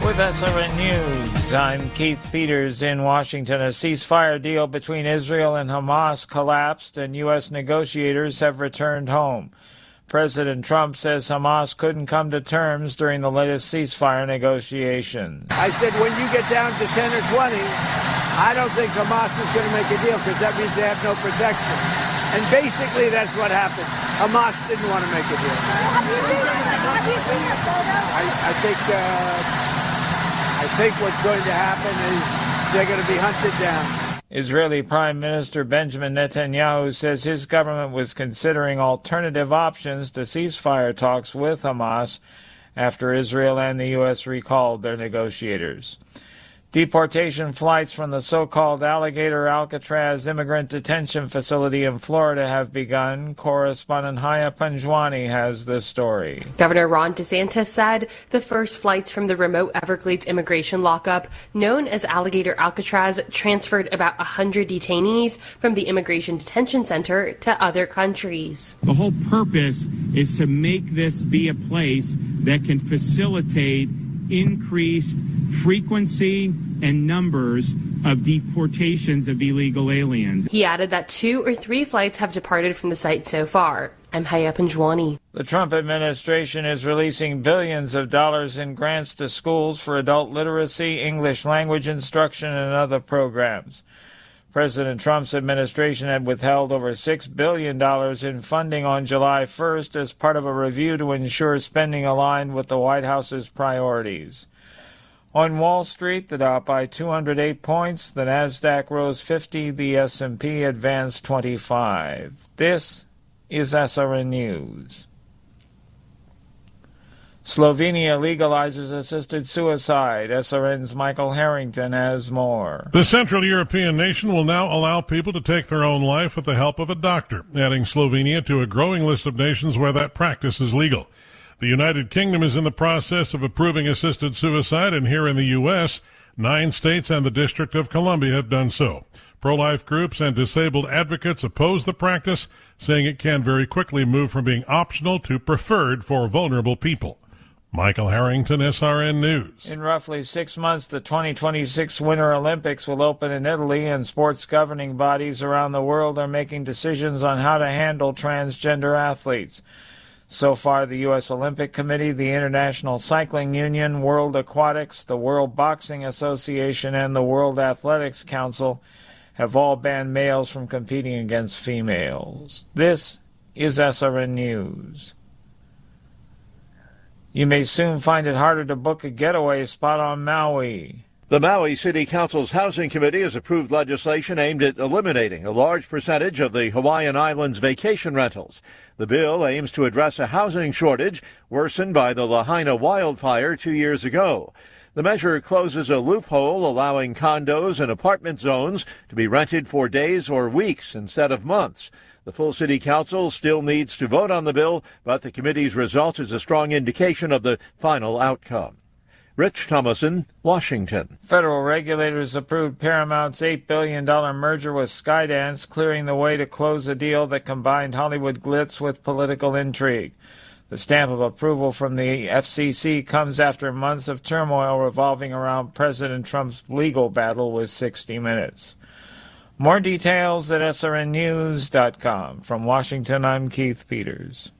With SRN News, I'm Keith Peters in Washington. A ceasefire deal between Israel and Hamas collapsed and U.S. negotiators have returned home. President Trump says Hamas couldn't come to terms during the latest ceasefire negotiations. I said when you get down to 10 or 20, I don't think Hamas is going to make a deal because that means they have no protection. And basically that's what happened. Hamas didn't want to make a deal. I think what's going to happen is they're going to be hunted down. Israeli Prime Minister Benjamin Netanyahu says his government was considering alternative options to ceasefire talks with Hamas after Israel and the U.S. recalled their negotiators. Deportation flights from the so-called Alligator Alcatraz immigrant detention facility in Florida have begun. Correspondent Haya Panjwani has this story. Governor Ron DeSantis said the first flights from the remote Everglades immigration lockup, known as Alligator Alcatraz, transferred about 100 detainees from the Immigration Detention Center to other countries. The whole purpose is to make this be a place that can facilitate increased frequency and numbers of deportations of illegal aliens. He added that 2 or 3 flights have departed from the site so far. I'm Haya Panjwani. The Trump administration is releasing billions of dollars in grants to schools for adult literacy, English language instruction, and other programs. President Trump's administration had withheld over $6 billion in funding on July 1st as part of a review to ensure spending aligned with the White House's priorities. On Wall Street, the Dow by 208 points, the Nasdaq rose 50, the S&P advanced 25. This is SRN News. Slovenia legalizes assisted suicide. SRN's Michael Harrington has more. The Central European nation will now allow people to take their own life with the help of a doctor, adding Slovenia to a growing list of nations where that practice is legal. The United Kingdom is in the process of approving assisted suicide, and here in the U.S., 9 states and the District of Columbia have done so. Pro-life groups and disabled advocates oppose the practice, saying it can very quickly move from being optional to preferred for vulnerable people. Michael Harrington, SRN News. In roughly 6 months, the 2026 Winter Olympics will open in Italy, and sports governing bodies around the world are making decisions on how to handle transgender athletes. So far, the U.S. Olympic Committee, the International Cycling Union, World Aquatics, the World Boxing Association, and the World Athletics Council have all banned males from competing against females. This is SRN News. You may soon find it harder to book a getaway spot on Maui. The Maui City Council's Housing Committee has approved legislation aimed at eliminating a large percentage of the Hawaiian Islands vacation rentals. The bill aims to address a housing shortage worsened by the Lahaina wildfire 2 years ago. The measure closes a loophole allowing condos and apartment zones to be rented for days or weeks instead of months. The full City Council still needs to vote on the bill, but the committee's result is a strong indication of the final outcome. Rich Thomason, Washington. Federal regulators approved Paramount's $8 billion merger with Skydance, clearing the way to close a deal that combined Hollywood glitz with political intrigue. The stamp of approval from the FCC comes after months of turmoil revolving around President Trump's legal battle with 60 Minutes. More details at srnnews.com. From Washington, I'm Keith Peters.